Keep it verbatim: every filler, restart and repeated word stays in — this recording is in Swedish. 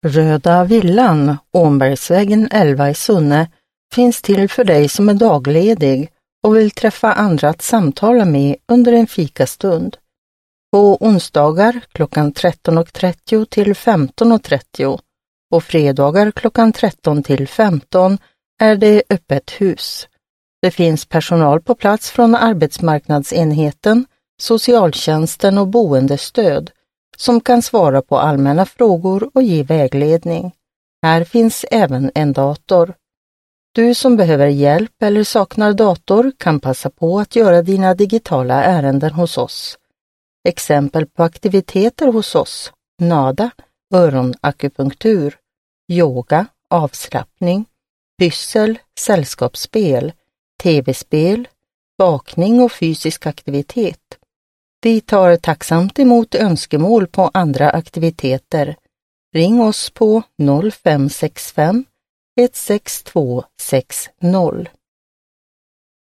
Röda villan, Ånbergsvägen elva i Sunne, finns till för dig som är dagledig och vill träffa andra att samtala med under en fikastund. På onsdagar klockan tretton och trettio till femton och trettio och fredagar klockan tretton till femton är det öppet hus. Det finns personal på plats från arbetsmarknadsenheten, socialtjänsten och boendestöd som kan svara på allmänna frågor och ge vägledning. Här finns även en dator. Du som behöver hjälp eller saknar dator kan passa på att göra dina digitala ärenden hos oss. Exempel på aktiviteter hos oss: nada, öronakupunktur, yoga, avslappning, pyssel, sällskapsspel, tv-spel, bakning och fysisk aktivitet. Vi tar tacksamt emot önskemål på andra aktiviteter. Ring oss på noll fem sex fem ett sex två sex noll.